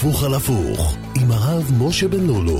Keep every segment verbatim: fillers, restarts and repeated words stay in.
הפוך על הפוך עם הרב משה בן לולו.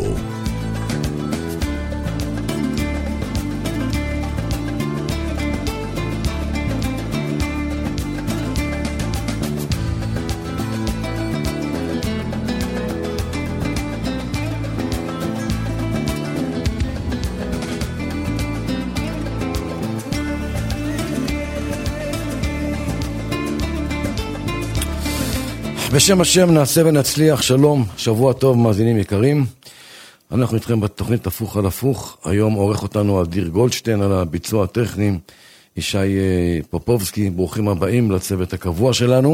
בשם השם נעשה ונצליח. שלום, שבוע טוב מאזינים יקרים. אנחנו איתכם בתוכנית הפוך על הפוך. היום עורך אותנו אדיר גולדשטיין, על הביצוע הטכני ישי פופובסקי. ברוכים הבאים לצוות הקבוע שלנו.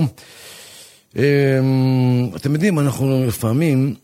אתם יודעים, אנחנו לפעמים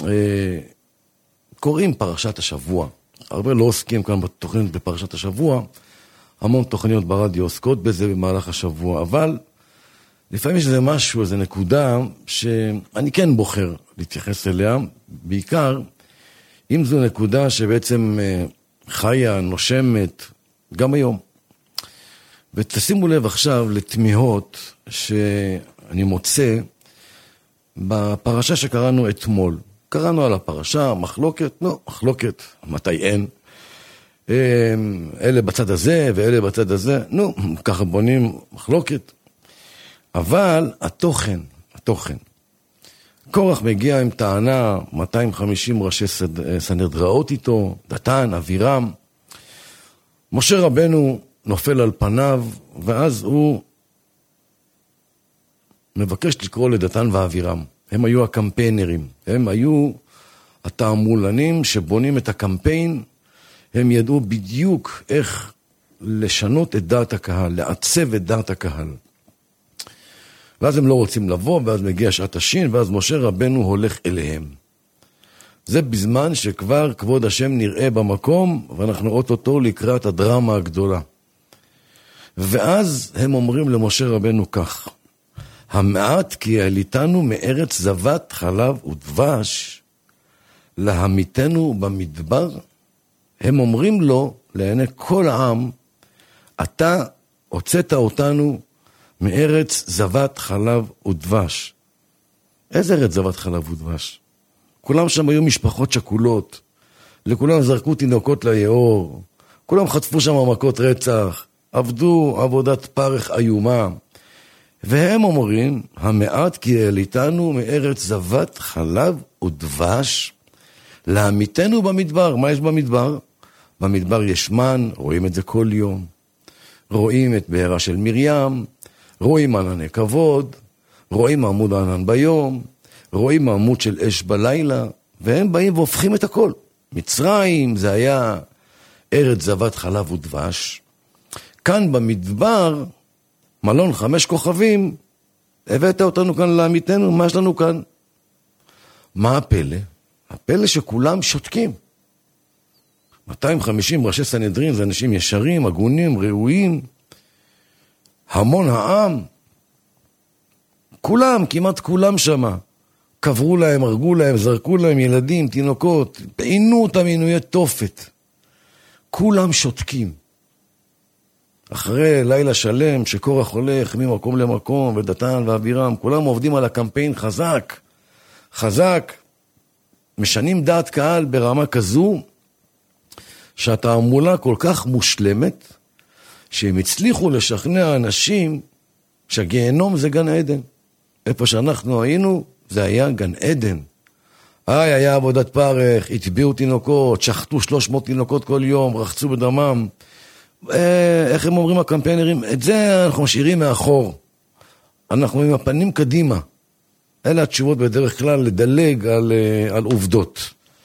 קוראים פרשת השבוע. הרבה לא עוסקים כאן בתוכנית בפרשת השבוע. המון תוכניות ברדיו עוסקות בזה במהלך השבוע, אבל לפעמים יש איזה משהו, איזה נקודה שאני כן בוחר להתייחס אליה, בעיקר אם זו נקודה שבעצם חיה, נושמת, גם היום. ותשימו לב עכשיו לתמיהות שאני מוצא בפרשה שקראנו אתמול. קראנו על הפרשה, מחלוקת, לא, מחלוקת, מתי אין. אלה בצד הזה ואלה בצד הזה, נו, ככה בונים מחלוקת. אבל התוכן, התוכן. קורח מגיע עם טענה, מאתיים וחמישים ראשי סנהדראות איתו, דתן, אבירם. משה רבנו נופל על פניו, ואז הוא מבקש לקרוא לדתן ואבירם. הם היו הקמפיינרים, הם היו התעמולנים שבונים את הקמפיין. הם ידעו בדיוק איך לשנות את דעת הקהל, לעצב את דעת הקהל. ואז הם לא רוצים לבוא, ואז מגיע שעת השין, ואז משה רבנו הולך אליהם. זה בזמן שכבר כבוד השם נראה במקום, ואנחנו אוטוטו לקראת הדרמה הגדולה. ואז הם אומרים למשה רבנו כך, המעט כי העליתנו מארץ זבת חלב ודבש, להמיתנו במדבר. הם אומרים לו, לעיני כל העם, אתה הוצאת אותנו מארץ זבת חלב ודבש. איזה ארץ זבת חלב ודבש? כולם שם היו משפחות שכולות, לכולם זרקו תינוקות ליאור, כולם חטפו שם מכות רצח, עבדו עבודת פרך איומה, והם אומרים, המעט כי העליתנו מארץ זבת חלב ודבש, להמיתנו במדבר. מה יש במדבר? במדבר יש מן, רואים את זה כל יום, רואים את בעירה של מרים, רואים ענני כבוד, רואים עמוד ענן ביום, רואים עמוד של אש בלילה, והם באים והופכים את הכל. מצרים זה היה ארץ זבת חלב ודבש. כאן במדבר, מלון חמש כוכבים, הבאת אותנו כאן לעמיתנו, מה יש לנו כאן? מה הפלא? הפלא שכולם שותקים. מאתיים וחמישים ראשי סנהדרין, זה אנשים ישרים, הגונים, ראויים, המון העם, כולם, כמעט כולם שמה, קברו להם, הרגו להם, זרקו להם ילדים, תינוקות, פעינו אותם עינויי תופת. כולם שותקים. אחרי לילה שלם שקורח הולך ממקום למקום, ודתן ואבירם, כולם עובדים על הקמפיין חזק, חזק, משנים דעת קהל ברמה כזו, שהתעמולה כל כך מושלמת, שהם הצליחו לשכנע אנשים שהגיהנום זה גן עדן. איפה שאנחנו היינו, זה היה גן עדן. איי, היה עבודת פרך, התביאו תינוקות, שחטו שלוש מאות תינוקות כל יום, רחצו בדמם. איך הם אומרים הקמפיינרים? את זה אנחנו משאירים מאחור. אנחנו עם הפנים קדימה. אלה התשובות בדרך כלל לדלג על, על עובדות.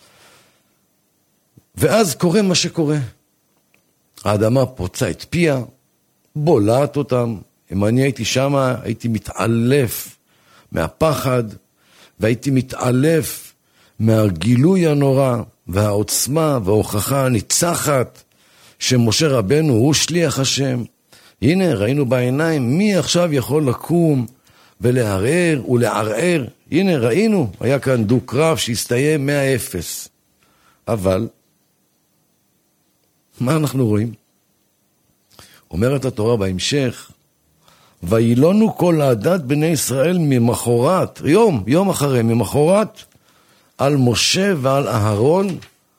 ואז קורה מה שקורה. האדמה פוצה את פיה, בולעת אותם. אם אני הייתי שם, הייתי מתעלף מהפחד, והייתי מתעלף מהגילוי הנורא, והעוצמה וההוכחה הניצחת, שמשה רבנו הוא שליח השם. הנה, ראינו בעיניים, מי עכשיו יכול לקום ולערער ולערער? הנה, ראינו, היה כאן דו קרב שהסתיים מאה אפס. אבל, מה אנחנו רואים? אומרת התורה בהמשך, וילונו כל העדת בני ישראל ממחרת, יום, יום אחרי, ממחרת, על משה ועל אהרון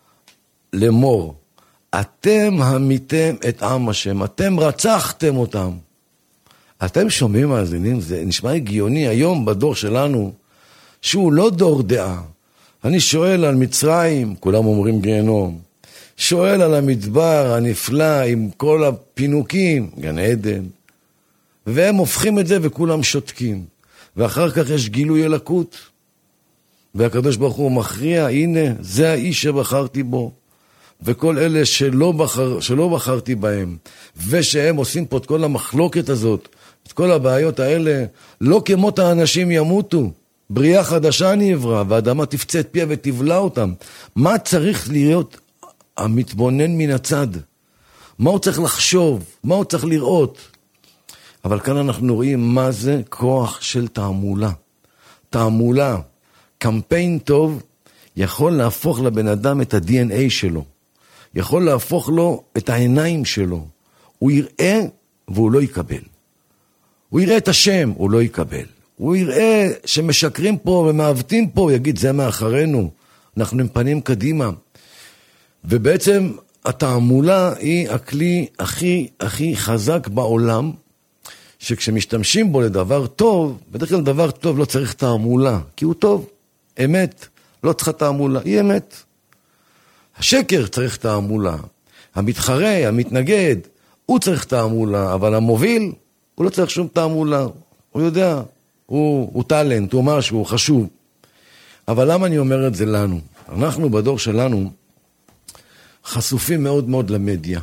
לאמור, אתם המיתם את עם השם, אתם רצחתם אותם. אתם שומעים מאזינים, זה נשמע הגיוני היום בדור שלנו, שהוא לא דור דעה. אני שואל על מצרים, כולם אומרים גיהנום. שואל על המדבר הנפלא עם כל הפינוקים, גן עדן. והם הופכים את זה וכולם שותקים. ואחר כך יש גילוי אלוקות. והקדוש ברוך הוא מכריע, הנה, זה האיש שבחרתי בו. וכל אלה שלא, בחר, שלא בחרתי בהם, ושהם עושים פה את כל המחלוקת הזאת, את כל הבעיות האלה, לא כמות האנשים ימותו. בריאה חדשה נברא, והאדמה תפצה את פיה ותבלע אותם. מה צריך להיות המתבונן מן הצד? מה הוא צריך לחשוב? מה הוא צריך לראות? אבל כאן אנחנו רואים מה זה כוח של תעמולה. תעמולה, קמפיין טוב, יכול להפוך לבן אדם את ה-די אן איי שלו. יכול להפוך לו את העיניים שלו. הוא יראה והוא לא יקבל. הוא יראה את השם, הוא לא יקבל. הוא יראה שמשקרים פה ומעוותים פה, הוא יגיד, זה מאחרינו, אנחנו עם פנים קדימה. ובעצם התעמולה היא הכלי הכי הכי חזק בעולם, שכשמשתמשים בו לדבר טוב, בדרך כלל דבר טוב לא צריך תעמולה, כי הוא טוב, אמת, לא צריכה תעמולה, היא אמת. השקר צריך תעמולה, המתחרה, המתנגד, הוא צריך תעמולה, אבל המוביל, הוא לא צריך שום תעמולה, הוא יודע, הוא, הוא טלנט, הוא משהו, הוא חשוב. אבל למה אני אומר את זה לנו? אנחנו בדור שלנו חשופים מאוד מאוד למדיה.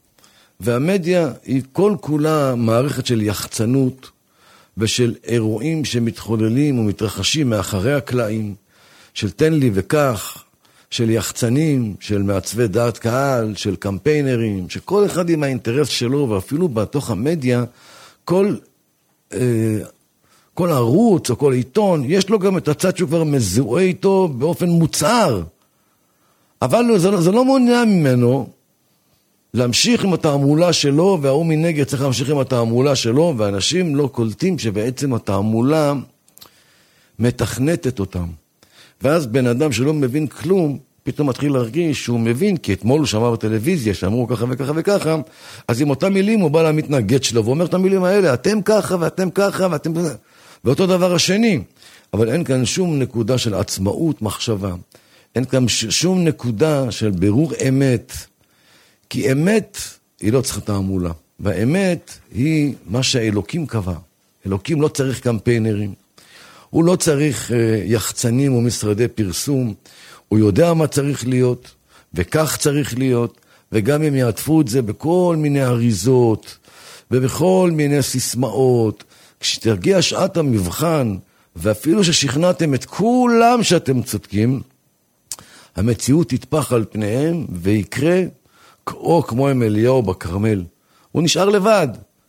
והמדיה היא כל כולה מערכת של יחצנות ושל אירועים שמתחוללים ומתרחשים מאחרי הקלעים, של תן לי וכך, של יחצנים, של מעצבי דעת קהל, של קמפיינרים, שכל אחד עם האינטרס שלו, ואפילו בתוך המדיה, כל, אה, כל ערוץ או כל עיתון, יש לו גם את הצד שהוא כבר מזוהה איתו באופן מוצהר. אבל זה, זה לא מונע ממנו להמשיך עם התעמולה שלו, והוא מנגד צריך להמשיך עם התעמולה שלו, ואנשים לא קולטים שבעצם התעמולה מתכנתת אותם. ואז בן אדם שלא מבין כלום, פתאום מתחיל להרגיש שהוא מבין, כי אתמול הוא שמע בטלוויזיה, שאמרו ככה וככה וככה, אז עם אותם מילים הוא בא למתנגד שלו, ואומר את המילים האלה, אתם ככה ואתם ככה ואתם... ואותו דבר השני, אבל אין כאן שום נקודה של עצמאות מחשבה, אין כאן שום נקודה של בירור אמת, כי אמת היא לא צריכה תעמולה, והאמת היא מה שהאלוקים קבע. אלוקים לא צריך קמפיינרים, הוא לא צריך יחצנים ומשרדי פרסום, הוא יודע מה צריך להיות, וכך צריך להיות, וגם אם יעטפו את זה בכל מיני אריזות, ובכל מיני סיסמאות, כשתרגיע שעת המבחן, ואפילו ששכנעתם את כולם שאתם צודקים, המציאות תתפח על פניהם, ויקרה או כמו עם אליהו בכרמל. הוא נשאר לבד.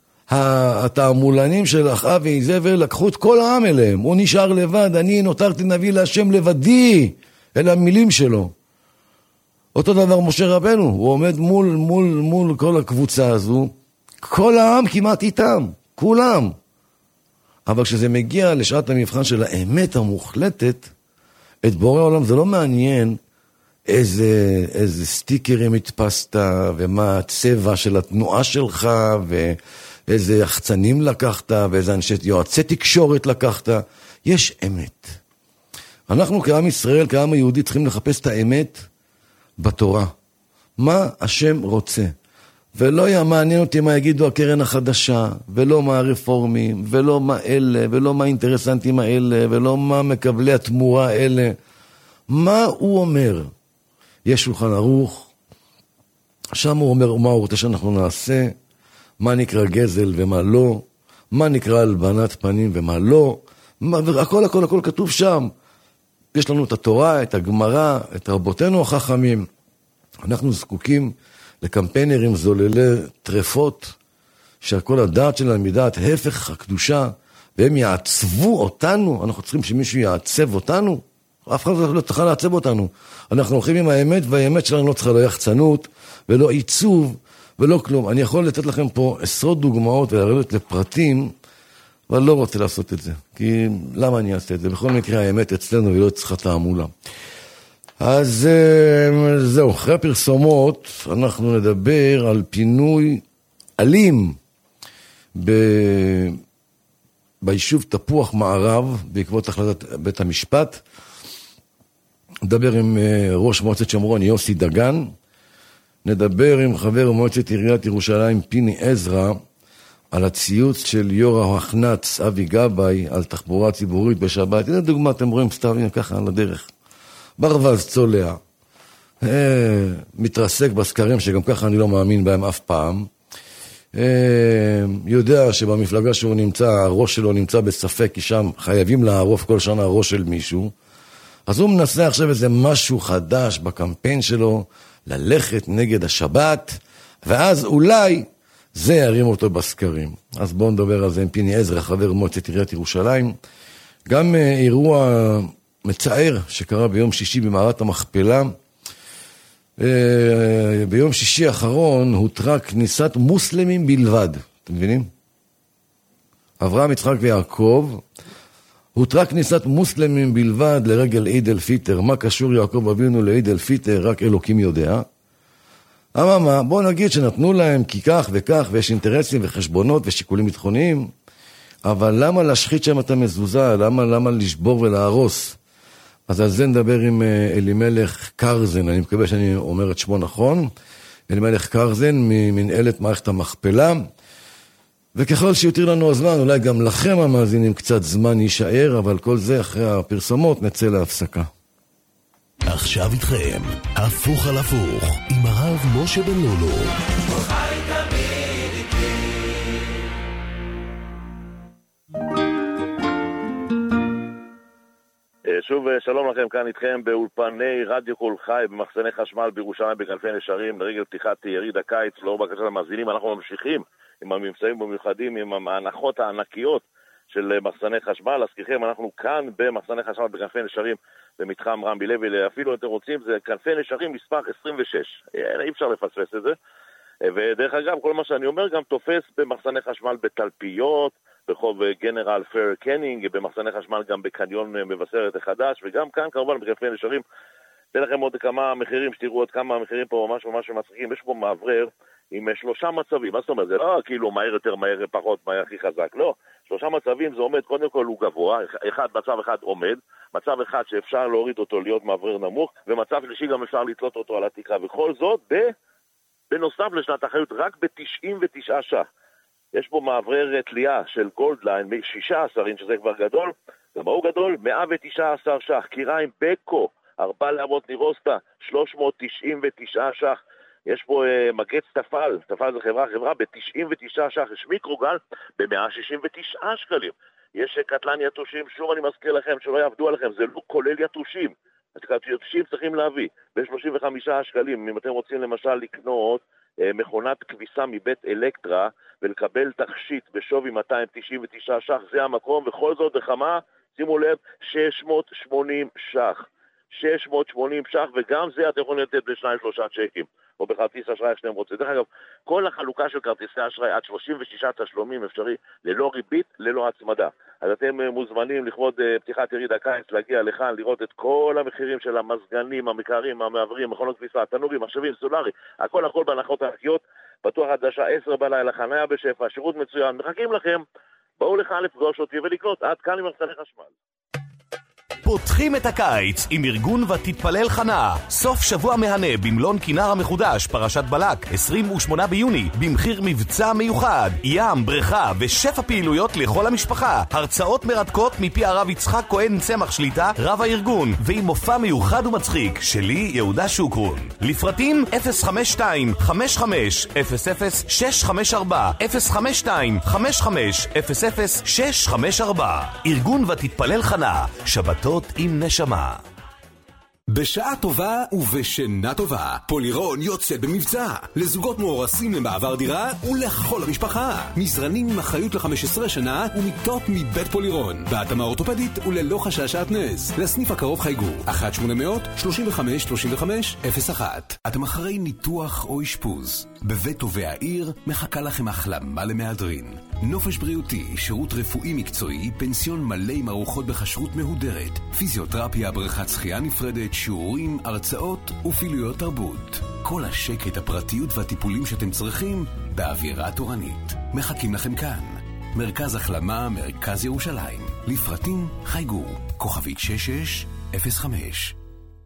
התעמולנים של אחאב ואיזבל לקחו את כל העם אליהם. הוא נשאר לבד, אני נותרתי נביא להשם לבדי, אלה המילים שלו. אותו דבר משה רבנו, הוא עומד מול, מול, מול כל הקבוצה הזו, כל העם כמעט איתם, כולם. אבל כשזה מגיע לשעת המבחן של האמת המוחלטת, את בורא העולם זה לא מעניין איזה, איזה סטיקרים התפסת, ומה הצבע של התנועה שלך, ואיזה יחצנים לקחת, ואיזה אנשי יועצי תקשורת לקחת. יש אמת. אנחנו כעם ישראל, כעם היהודי, צריכים לחפש את האמת בתורה. מה השם רוצה? ולא היה מעניין אותי מה יגידו הקרן החדשה, ולא מה הרפורמים, ולא מה אלה, ולא מה האינטרסנטים האלה, ולא מה מקבלי התמורה האלה. מה הוא אומר? יש שולחן ערוך, שם הוא אומר מה הוא רוצה שאנחנו נעשה, מה נקרא גזל ומה לא, מה נקרא הלבנת פנים ומה לא, מה, הכל הכל הכל כתוב שם. יש לנו את התורה, את הגמרא, את רבותינו החכמים. אנחנו זקוקים לקמפיינרים זוללי טרפות, שהכל הדעת שלהם מדעת הפך הקדושה, והם יעצבו אותנו. אנחנו צריכים שמישהו יעצב אותנו, אף אחד לא צריך לעצב אותנו. אנחנו הולכים עם האמת, והאמת שלנו לא צריכה לא יחצנות, ולא עיצוב, ולא כלום. אני יכול לתת לכם פה עשרות דוגמאות ולרדת לפרטים אבל לא רוצה לעשות את זה, כי למה אני אעשה את זה? בכל מקרה האמת אצלנו היא לא צריכה תעמולה. אז זהו, אחרי הפרסומות אנחנו נדבר על פינוי אלים ב... ביישוב תפוח מערב, בעקבות החלטת בית המשפט. נדבר עם ראש מועצת שומרון יוסי דגן, נדבר עם חבר מועצת עיריית ירושלים פיני עזרא, על הציוץ של יו"ר המחנ"צ אבי גבאי על תחבורה ציבורית בשבת. הנה דוגמה, אתם רואים סתם ככה על הדרך. ברווז צולע, אה, מתרסק בסקרים שגם ככה אני לא מאמין בהם אף פעם. אה, יודע שבמפלגה שהוא נמצא, הראש שלו נמצא בספק, כי שם חייבים לערוף כל שנה ראש של מישהו. אז הוא מנסה עכשיו איזה משהו חדש בקמפיין שלו, ללכת נגד השבת, ואז אולי זה ירים אותו בסקרים. אז בואו נדבר על זה עם פיני עזרא, חבר מועצת עיריית ירושלים. גם אה, אירוע מצער שקרה ביום שישי במערת המכפלה. אה, ביום שישי האחרון הותרה כניסת מוסלמים בלבד. אתם מבינים? אברהם, יצחק ויעקב, הותרה כניסת מוסלמים בלבד לרגל עיד אל פיטר. מה קשור יעקב אבינו לעיד אל פיטר? רק אלוקים יודע. אבל מה, בואו נגיד שנתנו להם כי כך וכך, ויש אינטרסים וחשבונות ושיקולים ביטחוניים, אבל למה להשחית שם את המזוזה? למה, למה לשבור ולהרוס? אז על זה נדבר עם אלימלך קרזן, אני מקווה שאני אומר את שמו נכון, אלימלך קרזן ממנהלת מערכת המכפלה, וככל שיותר לנו הזמן, אולי גם לכם המאזינים קצת זמן יישאר, אבל כל זה אחרי הפרסומות נצא להפסקה. עכשיו איתכם, הפוך על הפוך, עם הרב משה בן לולו. שוב שלום לכם, כאן איתכם באולפני רדיו קול חי במחסני חשמל בירושלים בכנפי נשרים לרגל פתיחת יריד הקיץ. לאור בקשת המאזינים אנחנו ממשיכים עם הממצאים במיוחדים, עם ההנחות הענקיות של מחסני חשמל. להזכירכם, אנחנו כאן במחסני חשמל בכנפי נשרים במתחם רמבי לוי, אפילו אתם רוצים, זה כנפי נשרים מספר עשרים ושש, אי אפשר לפספס את זה. ודרך אגב, כל מה שאני אומר גם תופס במחסני חשמל בתלפיות, ברחוב גנרל פר קנינג, במחסני חשמל גם בקניון מבשרת החדש, וגם כאן כמובן בכנפי נשרים. אתן לכם עוד כמה מחירים, שתראו עוד כמה מחירים פה ממש ממש מצחיקים. יש פה מעברר עם שלושה מצבים. מה זאת אומרת? זה לא כאילו מהר יותר, מהר פחות, מהר הכי חזק. לא. שלושה מצבים זה עומד, קודם כל הוא גבוה, אחד, מצב אחד עומד, מצב אחד שאפשר להוריד אותו להיות מעברר נמוך, ומצב שלישי גם אפשר לתלות אותו על התקרה. וכל זאת ב... בנוסף לשנת אחריות רק ב-תשעים ותשעה ש"ח. יש פה מעברר תלייה של גולדליין, שישה עשר אינץ' שזה כבר גדול, גם הוא גדול, מאה ותשעה עשר ש"ח. קיריים בקו, ארבע להבות נירוסטה, שלוש מאות תשעים ותשעה ש"ח. יש פה uh, מגץ תפל, תפל זה חברה, חברה ב-תשעים ותשעה ש"ח. יש מיקרוגל ב-מאה שישים ותשעה שקלים. יש קטלן יתושים, שוב אני מזכיר לכם שלא יעבדו עליכם, זה לא כולל יתושים. יתושים צריכים להביא ב-שלושים וחמישה שקלים. אם אתם רוצים למשל לקנות uh, מכונת כביסה מבית אלקטרה ולקבל תכשיט בשווי מאתיים תשעים ותשעה ש"ח, זה המקום, וכל זאת בכמה, שימו לב, שש מאות שמונים ש"ח. שש מאות שמונים ש"ח, וגם זה אתם יכולים לתת בשניים שלושה צ'קים, או בכרטיס אשראי שאתם רוצים. דרך אגב, כל החלוקה של כרטיסי אשראי עד שלושים ושישה תשלומים אפשרי, ללא ריבית, ללא הצמדה. אז אתם מוזמנים לכבוד פתיחת יריד הקיץ, להגיע לכאן, לראות את כל המחירים של המזגנים, המקרים, המעברים, מכונות כביסה, תנורים, מחשבים, סולרי, הכל הכל בהנחות ענקיות, פתוח עד השעה עשר בלילה, חניה בשפע, שירות מצוין, מחכים לכם, בואו לכאן לפגוש אותי ולקנות, עד כאן עם מחסני חשמל. פותחים את הקיץ עם ארגון ותתפלל חנה. סוף שבוע מהנה במלון כינר המחודש, פרשת בלק, עשרים ושמונה ביוני, במחיר מבצע מיוחד. ים, בריכה ושפע פעילויות לכל המשפחה. הרצאות מרתקות מפי הרב יצחק כהן צמח שליטה, רב הארגון, ועם מופע מיוחד ומצחיק, שלי יהודה שוקרון. לפרטים אפס חמש שתיים חמש חמש אפס אפס שש חמש ארבע אפס חמש שתיים חמש חמש אפס אפס שש חמש ארבע. ארגון ותתפלל חנה. שבתות עם נשמה. בשעה טובה ובשינה טובה, פולירון יוצא במבצע לזוגות מאורסים למעבר דירה ולכל המשפחה. מזרנים עם אחריות ל-חמש עשרה שנה ומיטות מבית פולירון, בהתאמה אורתופדית וללא חשש שעטנז. לסניף הקרוב חייגו אחת שמונה אפס אפס שלושים וחמש שלושים וחמש אפס אחת. אתם אחרי ניתוח או אשפוז, בבית טובי העיר מחכה לכם החלמה למהדרין. נופש בריאותי, שירות רפואי מקצועי, פנסיון מלא עם ארוחות בכשרות מהודרת, פיזיותרפיה, בריכת שחייה נפרדת, שיעורים, הרצאות ופעילויות תרבות. כל השקט, הפרטיות והטיפולים שאתם צריכים באווירה תורנית. מחכים לכם כאן. מרכז החלמה, מרכז ירושלים. לפרטים חייגו, כוכבית שש שש אפס חמש.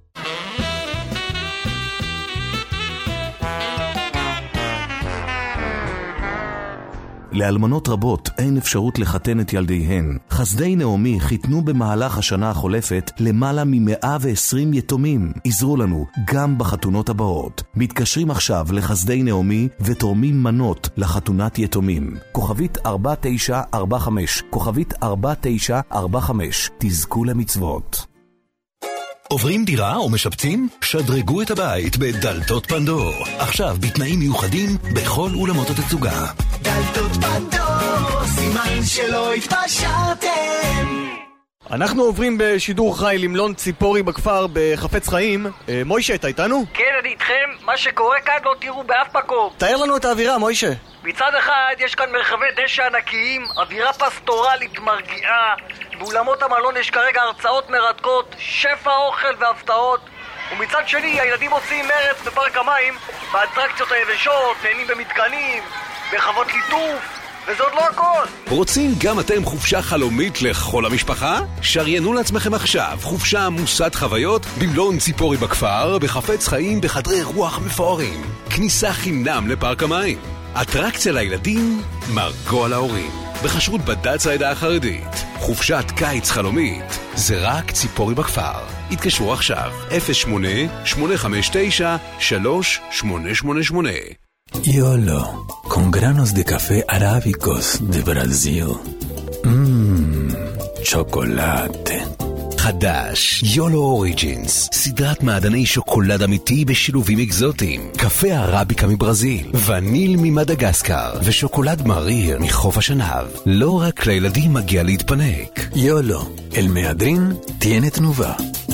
לאלמנות רבות אין אפשרות לחתן את ילדיהן. חסדי נעמי חיתנו במהלך השנה החולפת למעלה מ-מאה ועשרים יתומים. עזרו לנו גם בחתונות הבאות. מתקשרים עכשיו לחסדי נעמי ותורמים מנות לחתונת יתומים. כוכבית ארבע תשע ארבע חמש, כוכבית ארבע תשע ארבע חמש. תזכו למצוות. עוברים דירה או משפצים? שדרגו את הבית בדלתות פנדור. עכשיו בתנאים מיוחדים בכל אולמות התצוגה. דלתות פנדור, סימן שלא התפשרתם. אנחנו עוברים בשידור חי למלון ציפורי בכפר בחפץ חיים. אה, מוישה, אתה איתנו? כן, אני איתכם. מה שקורה כאן לא תראו באף מקום. תאר לנו את האווירה, מוישה. מצד אחד יש כאן מרחבי דשא ענקיים, אווירה פסטורלית מרגיעה. באולמות המלון יש כרגע הרצאות מרתקות, שפע אוכל והפתעות. ומצד שני הילדים עושים מרץ בפארק המים, באטרקציות היבשות, נהנים במתקנים, בחוות ליטוף. וזה עוד לא הכל. רוצים גם אתם חופשה חלומית לכל המשפחה? שריינו לעצמכם עכשיו חופשה עמוסת חוויות במלון ציפורי בכפר, בחפץ חיים, בחדרי רוח מפוארים. כניסה חינם לפארק המים. אטרקציה לילדים, מרגוע להורים. בחשרות בד"ץ העדה החרדית. חופשת קיץ חלומית. זה רק ציפורי בכפר. התקשרו עכשיו אפס שמונה שמונה חמש תשע שלוש שמונה שמונה שמונה. Yolo, con granos de café arábicos de Brasil. Mmm, chocolate. חדש, יולו אוריג'ינס, סדרת מעדני שוקולד אמיתי בשילובים אקזוטיים, קפה ערביקה מברזיל, וניל ממדגסקר, ושוקולד מריר מחוף השנהב. לא רק לילדים מגיע להתפנק. יולו, el מהדרין tiene תנובה.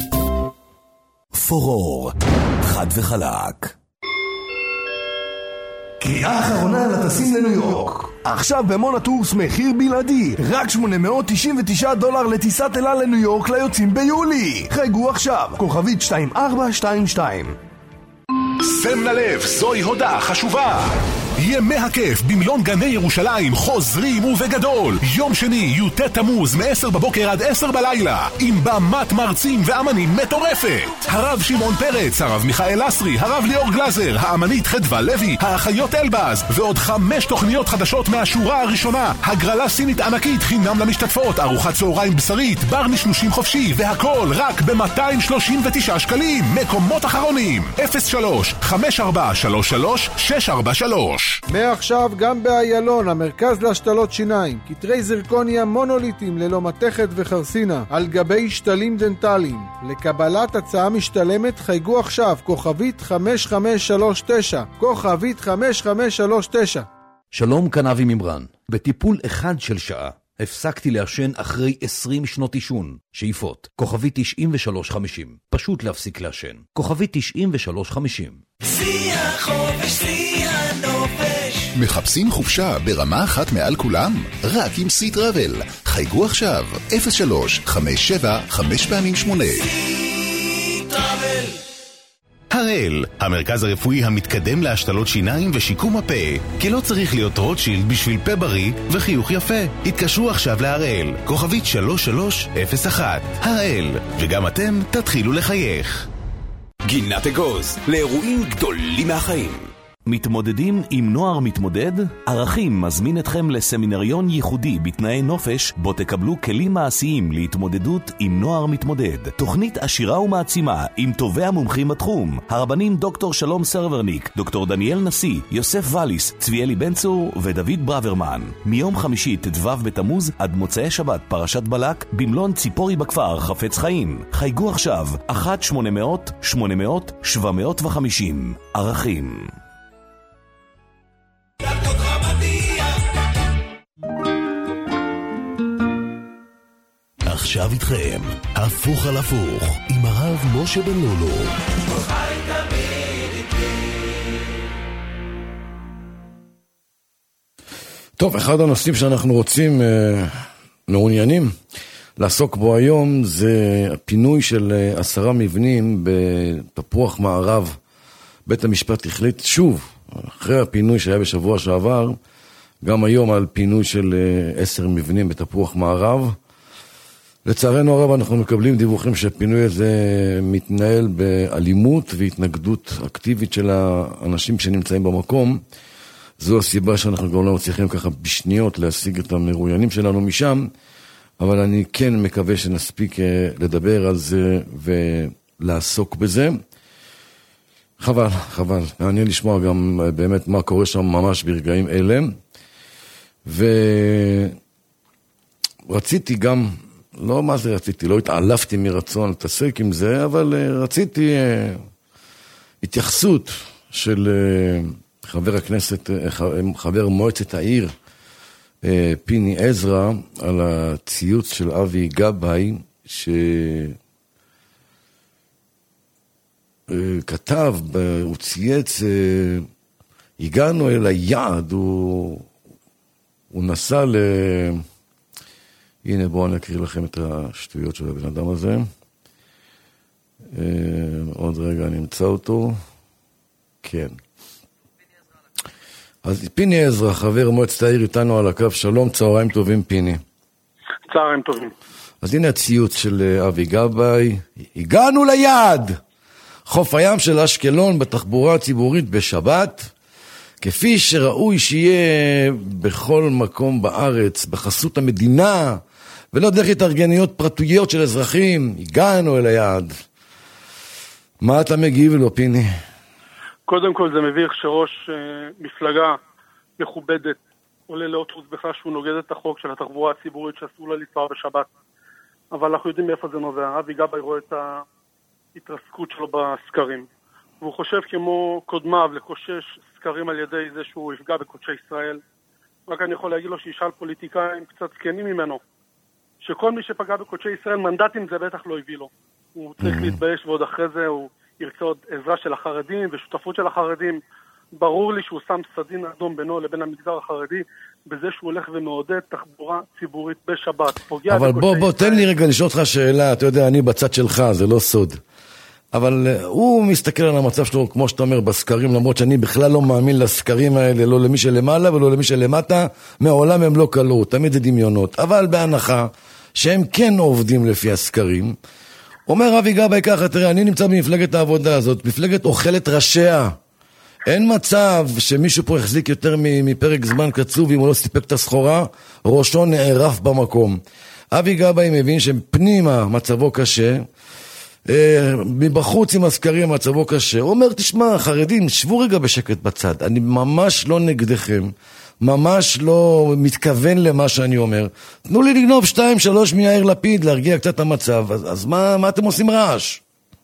פורור, חד וחלק. קריאה אחרונה לטסים לניו יורק. עכשיו במונטורס מחיר בלעדי, רק שמונה מאות תשעים ותשעה דולר לטיסת אל על לניו יורק ליוצאים ביולי. חייגו עכשיו, כוכבית שתיים ארבע שתיים שתיים. שם ללב, זוהי הודעה חשובה. ימי הכיף במלון גני ירושלים חוזרים ובגדול. יום שני, י"ט תמוז, מ-עשר בבוקר עד עשר בלילה, עם במת מרצים ואמנים מטורפת. הרב שמעון פרץ, הרב מיכאל אסרי, הרב ליאור גלזר, האמנית חדווה לוי, האחיות אלבז, ועוד חמש תוכניות חדשות מהשורה הראשונה. הגרלה סינית ענקית חינם למשתתפות, ארוחת צהריים בשרית, בר נשנושים חופשי, והכל רק ב-מאתיים שלושים ותשעה שקלים. מקומות אחרונים אפס שלוש חמש ארבע שלוש שלוש שש ארבע שלוש. מעכשיו גם באיילון, המרכז להשתלות שיניים, קטרי זרקוניה מונוליטים ללא מתכת וחרסינה, על גבי שתלים דנטליים. לקבלת הצעה משתלמת חייגו עכשיו, כוכבית חמש חמש שלוש תשע, כוכבית חמש חמש שלוש תשע. שלום, כאן אבי ממרן. בטיפול אחד של שעה הפסקתי לעשן אחרי עשרים שנות עישון. שאיפות, כוכבית תשעים ושלוש חמישים. פשוט להפסיק לעשן. כוכבית תשעים ושלוש חמישים. שיא החופש, שיא הנופש. מחפשים חופשה ברמה אחת מעל כולם? רק עם סי טראבל. חייגו עכשיו אפס שלוש חמש שבע חמש פעמים שמונה. סי טראבל. הראל, המרכז הרפואי המתקדם להשתלות שיניים ושיקום הפה, כי לא צריך להיות רוטשילד בשביל פה בריא וחיוך יפה. התקשרו עכשיו להראל, כוכבית שלוש שלוש אפס אחת. הראל, וגם אתם תתחילו לחייך. גינת אגוז, לאירועים גדולים מהחיים. מתמודדים עם נוער מתמודד? ערכים מזמין אתכם לסמינריון ייחודי בתנאי נופש, בו תקבלו כלים מעשיים להתמודדות עם נוער מתמודד. תוכנית עשירה ומעצימה עם טובי המומחים בתחום, הרבנים דוקטור שלום סרברניק, דוקטור דניאל נשיא, יוסף וליס, צביאלי בן צור ודוד ברוורמן. מיום חמישי ט"ו בתמוז עד מוצאי שבת פרשת בלק במלון ציפורי בכפר חפץ חיים. חייגו עכשיו אחת שמונה מאות שמונה מאות שבע מאות וחמישים. ערכים. עכשיו איתכם, הפוך על הפוך, עם הרב משה בן לולו. טוב, אחד הנושאים שאנחנו רוצים, אה, מעוניינים לעסוק בו היום, זה הפינוי של אה, עשרה מבנים בתפוח מערב. בית המשפט החליט שוב, אחרי הפינוי שהיה בשבוע שעבר, גם היום על פינוי של אה, עשר מבנים בתפוח מערב. לצערנו הרב אנחנו מקבלים דיווחים שהפינוי הזה מתנהל באלימות והתנגדות אקטיבית של האנשים שנמצאים במקום. זו הסיבה שאנחנו גם לא מצליחים ככה בשניות להשיג את המרואיינים שלנו משם, אבל אני כן מקווה שנספיק לדבר על זה ולעסוק בזה. חבל, חבל. מעניין לשמוע גם באמת מה קורה שם ממש ברגעים אלה. ורציתי גם, לא מה זה רציתי, לא התעלפתי מרצון להתעסק עם זה, אבל רציתי התייחסות של חבר הכנסת, חבר מועצת העיר, פיני עזרא, על הציוץ של אבי גבאי, שכתב, הוא צייץ, הגענו אל היעד, הוא, הוא נסע ל... הנה, בואו אני אקריא לכם את השטויות של הבן אדם הזה. עוד רגע אני אמצא אותו. כן. אז פיני עזרא, חבר מועצת העיר, איתנו על הקו. שלום, צהריים טובים, פיני. צהריים טובים. אז הנה הציוץ של אבי גבאי. הגענו ליעד! חוף הים של אשקלון בתחבורה הציבורית בשבת, כפי שראוי שיהיה בכל מקום בארץ, בחסות המדינה, ולא דרך התארגנויות פרטיות של אזרחים. הגענו אל היעד. מה אתה מגיב לו, פיני? קודם כל זה מביך שראש אה, מפלגה מכובדת עולה לאוטובוס בכלל שהוא נוגד את החוק של התחבורה הציבורית שאסור לה לנסוע בשבת. אבל אנחנו יודעים מאיפה זה נובע. אבי גבאי רואה את ההתרסקות שלו בסקרים. והוא חושב כמו קודמיו לקושש סקרים על ידי זה שהוא יפגע בקודשי ישראל. רק אני יכול להגיד לו שישאל פוליטיקאים קצת זקנים ממנו, שכל מי שפגע בקודשי ישראל מנדטים זה בטח לא הביא לו. הוא צריך להתבייש, ועוד אחרי זה הוא ירצה עוד עזרה של החרדים ושותפות של החרדים. ברור לי שהוא שם סדין אדום בינו לבין המגזר החרדי בזה שהוא הולך ומעודד תחבורה ציבורית בשבת. אבל בוא, בוא, תן לי רגע לשאול אותך שאלה. אתה יודע, אני בצד שלך, זה לא סוד. אבל הוא מסתכל על המצב שלו, כמו שאתה אומר, בסקרים, למרות שאני בכלל לא מאמין לסקרים האלה, לא למי שלמעלה ולא למי שלמטה, מעולם הם לא קלו, תמיד זה דמיונות. אבל בהנחה שהם כן עובדים לפי הסקרים, אומר אבי גבאי ככה, תראה, אני נמצא במפלגת העבודה הזאת, מפלגת אוכלת ראשיה. אין מצב שמישהו פה יחזיק יותר מפרק זמן קצוב, אם הוא לא סיפק את הסחורה, ראשו נערף במקום. אבי גבאי מבין שפנימה מצבו קשה, מבחוץ עם הסקרים מצבו קשה. הוא אומר, תשמע, חרדים, שבו רגע בשקט בצד, אני ממש לא נגדכם, ממש לא מתכוון למה שאני אומר. תנו לי לגנוב שתיים, שלוש מיאיר לפיד, להרגיע קצת המצב. אז, אז מה, מה אתם עושים רעש?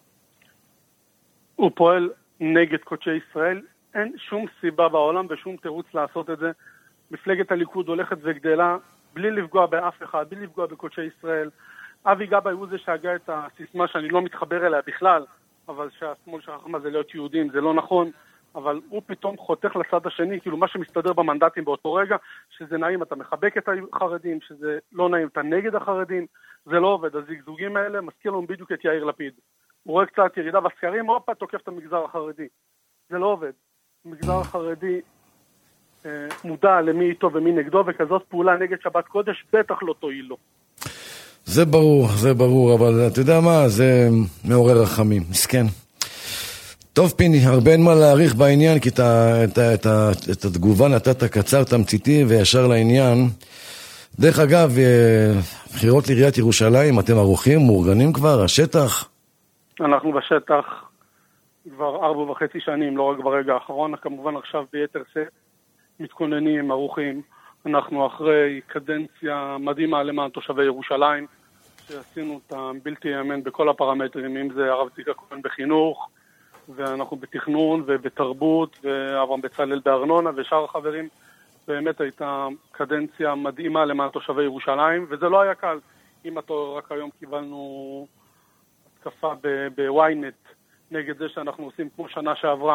הוא פועל נגד קודשי ישראל. אין שום סיבה בעולם ושום תירוץ לעשות את זה. מפלגת הליכוד הולכת וגדלה בלי לפגוע באף אחד, בלי לפגוע בקודשי ישראל. אבי גבאי הוא זה שהגה את הסיסמה שאני לא מתחבר אליה בכלל, אבל שהשמאל שכח מה זה להיות יהודים, זה לא נכון. אבל הוא פתאום חותך לצד השני, כאילו מה שמסתדר במנדטים באותו רגע, שזה נעים, אתה מחבק את החרדים, שזה לא נעים, אתה נגד החרדים, זה לא עובד. הזיגזוגים האלה מזכיר לנו בדיוק את יאיר לפיד. הוא רואה קצת ירידה בסקרים, הופה, תוקף את המגזר החרדי. זה לא עובד. המגזר החרדי אה, מודע למי איתו ומי נגדו, וכזאת פעולה נגד שבת קודש בטח לא תועיל לו. זה ברור, זה ברור, אבל אתה יודע מה, זה מעורר רחמים, מסכן. טוב פיני, הרבה אין מה להאריך בעניין, כי את, את, את, את התגובה נתת קצר תמציתי וישר לעניין. דרך אגב, בחירות לעיריית ירושלים, אתם ערוכים, מאורגנים כבר, השטח? אנחנו בשטח כבר ארבע וחצי שנים, לא רק ברגע האחרון, כמובן עכשיו ביתר שאת, מתכוננים, ערוכים. אנחנו אחרי קדנציה מדהימה למען תושבי ירושלים, שעשינו את הבלתי יאמן בכל הפרמטרים, אם זה הרב צביקה כהן בחינוך, ואנחנו בתכנון ובתרבות, ואברהם בצלאל בארנונה ושאר החברים. באמת הייתה קדנציה מדהימה למען תושבי ירושלים, וזה לא היה קל. אם אתה רק היום קיבלנו התקפה בוויינט נגד זה שאנחנו עושים כמו שנה שעברה,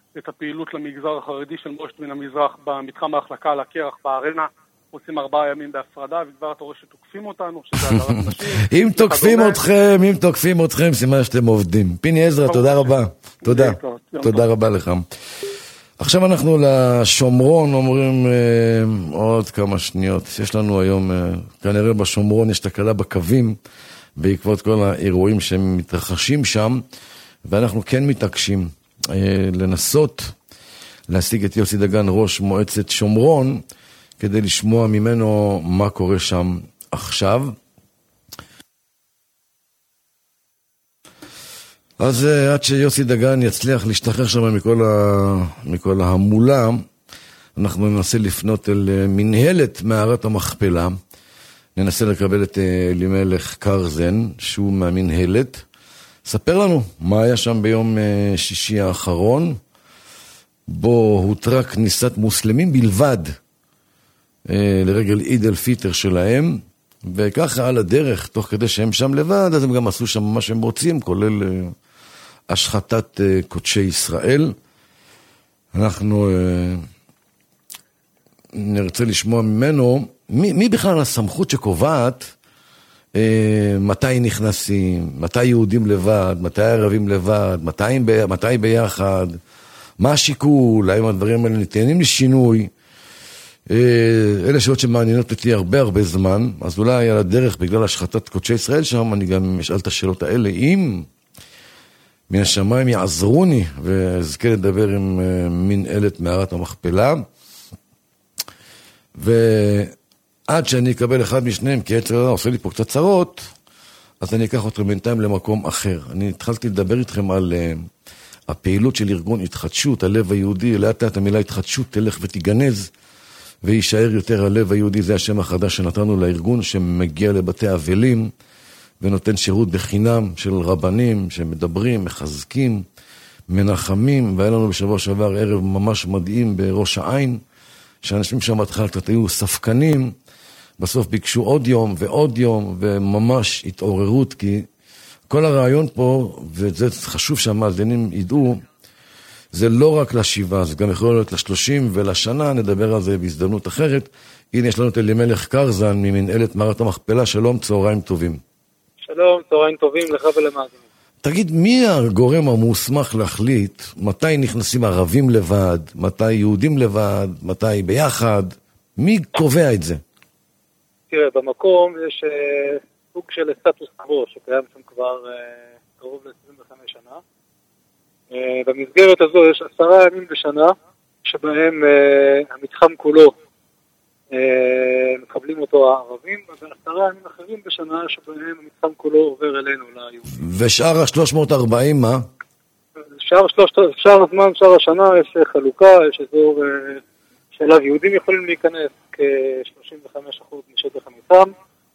את הפעילות למגזר החרדי של מורשת מן המזרח במתחם ההחלקה על הקרח בארנה. עושים ארבעה ימים בהפרדה, וכבר אתה רואה שתוקפים אותנו, שזה הדרת נשים. אם תוקפים אתכם, אם תוקפים אתכם, סימן שאתם עובדים. פיני עזרא, תודה רבה. תודה. תודה רבה לך. עכשיו אנחנו לשומרון, אומרים אה, עוד כמה שניות. יש לנו היום, אה, כנראה בשומרון יש תקלה בקווים, בעקבות כל האירועים שמתרחשים שם, ואנחנו כן מתעקשים אה, לנסות להשיג את יוסי דגן, ראש מועצת שומרון, כדי לשמוע ממנו מה קורה שם עכשיו. אז עד שיוסי דגן יצליח להשתחרר שם מכל, ה... מכל ההמולה, אנחנו ננסה לפנות אל מנהלת מערת המכפלה, ננסה לקבל את אלימלך קרזן, שהוא מהמנהלת. ספר לנו מה היה שם ביום שישי האחרון, בו הותרה כניסת מוסלמים בלבד, לרגל עיד אל פיטר שלהם, וככה על הדרך, תוך כדי שהם שם לבד, אז הם גם עשו שם מה שהם רוצים, כולל השחתת קודשי ישראל. אנחנו נרצה לשמוע ממנו, מי, מי בכלל הסמכות שקובעת מתי נכנסים, מתי יהודים לבד, מתי ערבים לבד, מתי, מתי ביחד, מה השיקול, האם הדברים האלה ניתנים לשינוי. אלה שאלות שמעניינות אותי הרבה הרבה זמן, אז אולי על הדרך, בגלל השחתת קודשי ישראל שם, אני גם אשאל את השאלות האלה, אם מן השמיים יעזרוני, ואזכה לדבר עם מנהלת מערת המכפלה, ועד שאני אקבל אחד משניהם, כי יצר עושה לי פה קצת צרות, אז אני אקח אתכם בינתיים למקום אחר. אני התחלתי לדבר איתכם על הפעילות של ארגון התחדשות, הלב היהודי, לאט לאט המילה התחדשות תלך ותיגנז, וישאר יותר הלב היהודי, זה השם החדש שנתנו לארגון, שמגיע לבתי אבלים, ונותן שירות בחינם של רבנים, שמדברים, מחזקים, מנחמים, והיה לנו בשבוע שעבר ערב ממש מדהים בראש העין, שאנשים שם התחלה קצת היו ספקנים, בסוף ביקשו עוד יום ועוד יום, וממש התעוררות, כי כל הרעיון פה, וזה חשוב שהמאזינים ידעו, זה לא רק לשבעה, זה גם יכול להיות לשלושים ולשנה, נדבר על זה בהזדמנות אחרת. הנה יש לנו את אלימלך קרזן ממנהלת מערת המכפלה, שלום, צהריים טובים. שלום, צהריים טובים לך ולמאזינים. תגיד, מי הגורם המוסמך להחליט מתי נכנסים ערבים לבד, מתי יהודים לבד, מתי ביחד? מי קובע את זה? תראה, במקום יש uh, סוג של סטטוס קוו שקיים שם כבר uh, קרוב ל-עשרים וחמש שנה. Uh, במסגרת הזו יש עשרה ימים בשנה שבהם uh, המתחם כולו uh, מקבלים אותו הערבים, ועשרה ימים אחרים בשנה שבהם המתחם כולו עובר אלינו ליהודים. ושאר ה-שלוש מאות וארבעים מה? שאר, שלוש, שאר הזמן, שאר השנה יש חלוקה, יש אזור uh, שאליו יהודים יכולים להיכנס כ-שלושים וחמישה אחוז משטח המתחם,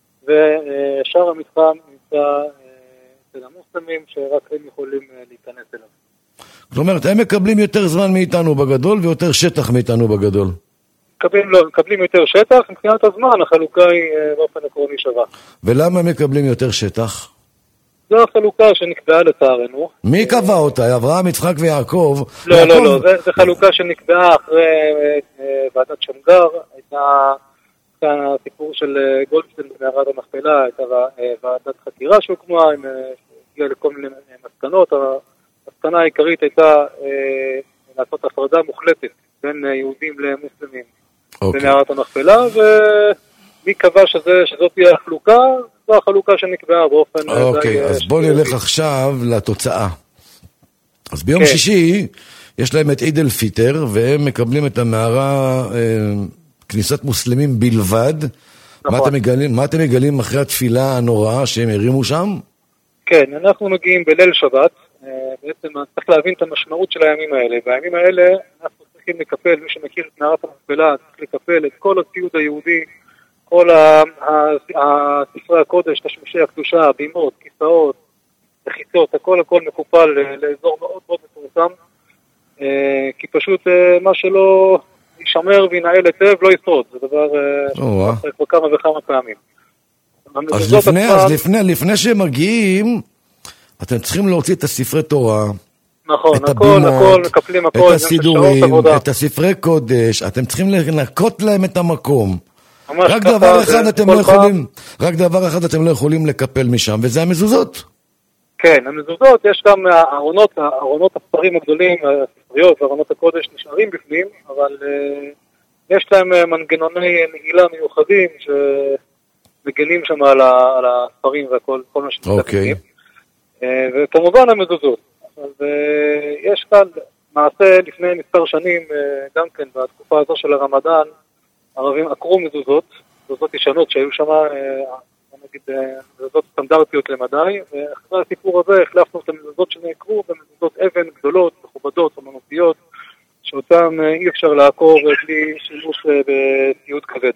ושאר המתחם נמצא אצל המוסלמים שרק הם יכולים להיכנס אליו. כלומר, הם מקבלים יותר זמן מאיתנו בגדול ויותר שטח מאיתנו בגדול. מקבלים, לא, מקבלים יותר שטח, מבחינת הזמן החלוקה היא באופן עקרוני שווה. ולמה הם מקבלים יותר שטח? זו החלוקה שנקבעה לצערנו. מי קבע אותה? אברהם, יצחק ויעקב? לא, לא, לא, זו חלוקה שנקבעה אחרי ועדת שמגר. הייתה כאן הסיפור של גולדשטיין במערת המכפלה, הייתה ועדת חקירה שהוקמה, הגיעה לכל מיני מסקנות. המסקנה העיקרית הייתה לעשות הפרדה מוחלטת בין יהודים למוסלמים במערת המכפלה, ומי קבע שזאת תהיה החלוקה? זו החלוקה שנקבעה באופן... אוקיי, אז בואו נלך עכשיו לתוצאה. אז ביום שישי יש להם את עיד אל פיטר, והם מקבלים את המערה, כניסת מוסלמים בלבד. מה אתם מגלים, מה אתם מגלים אחרי התפילה הנוראה שהם הרימו שם? כן, אנחנו מגיעים בליל שבת. בעצם צריך להבין את המשמעות של הימים האלה. בימים האלה אנחנו צריכים לקפל, מי שמכיר את מערת המכפלה, צריך לקפל את כל הציוד היהודי, כל הספרי הקודש, תשמישי הקדושה, בימות, כיסאות, לחיצות, הכל הכל מקופל לאזור מאוד מאוד מפורסם, כי פשוט מה שלא יישמר וינהל היטב לא ישרוד, זה דבר כבר כמה וכמה פעמים. אז לפני, אז לפני, לפני שהם מגיעים, אתם צריכים להוציא את הספרי תורה, נכון, את הכל, הבימות, הכל, מקפלים הכל, את הסידורים, את הספרי קודש, אתם צריכים לנקות להם את המקום. רק דבר אחד אתם לא יכולים, רק דבר אחד אתם לא יכולים לקפל משם, וזה המזוזות. כן, המזוזות, יש גם הארונות, הארונות הספרים הגדולים, הספריות וארונות הקודש נשארים בפנים, אבל יש להם מנגנוני נעילה מיוחדים שמגנים שם על הספרים והכל, כל מה שמצטרפים. וכמובן המזוזות. אז יש כאן מעשה לפני מספר שנים, גם כן בתקופה הזו של הרמדאן, ערבים עקרו מזוזות, מזוזות ישנות שהיו שם, נגיד, מזוזות סטנדרטיות למדי, ואחרי הסיפור הזה החלפנו את המזוזות שנעקרו במזוזות אבן גדולות, מכובדות, אמנותיות, שאותן אי אפשר לעקור בלי שימוש בציוד כבד.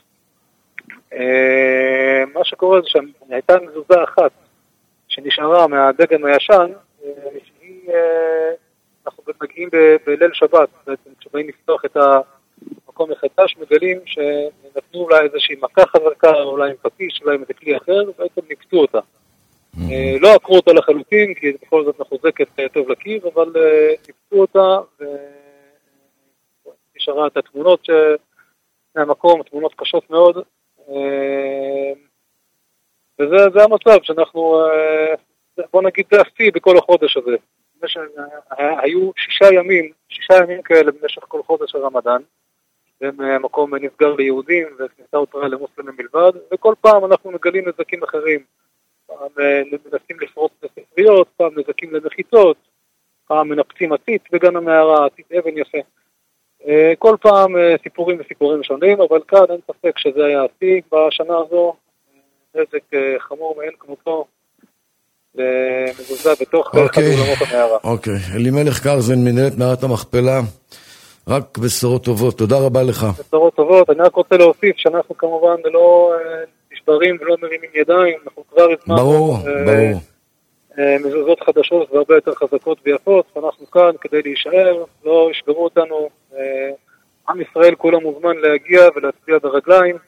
מה שקורה זה שהייתה מזוזה אחת שנשארה מהדגם הישן, שהיא, אנחנו מגיעים בליל שבת, בעצם כשבאים לפתוח את המקום מחדש, מגלים שנתנו לה איזושהי מכה חזקה, אולי עם פטיש, אולי עם איזה כלי אחר, ובעצם נקטו אותה. לא עקרו אותה לחלוטין, כי בכל זאת מחוזקת טוב לקיר, אבל נקטו אותה, ונשארה את התמונות מהמקום, תמונות קשות מאוד, וזה המצב שאנחנו, בוא נגיד, זה השיא בכל החודש הזה. היו שישה ימים, שישה ימים כאלה במשך כל חודש הרמדאן, ומקום נסגר ליהודים וכניסה הותרה למוסלמים מלבד, וכל פעם אנחנו מגלים נזקים אחרים. פעם מנסים לפרוץ לספריות, פעם נזקים למחיצות, פעם מנפצים עתית בגן המערה, עתית אבן יפה. כל פעם סיפורים וסיפורים שונים, אבל כאן אין ספק שזה היה השיא בשנה הזו, נזק חמור מאין כמותו, ומזוזה בתוך אחד אולמות המערה. אוקיי, אלימלך קרזן, מנהלת מערת המכפלה, רק בשורות טובות, תודה רבה לך. בשורות טובות, אני רק רוצה להוסיף שאנחנו כמובן לא נשברים ולא מרימים ידיים, אנחנו כבר הזמנו ברור, ברור. מזוזות חדשות והרבה יותר חזקות ויפות, ואנחנו כאן כדי להישאר, לא ישברו אותנו, עם ישראל כולם מוזמן להגיע ולהצביע ברגליים,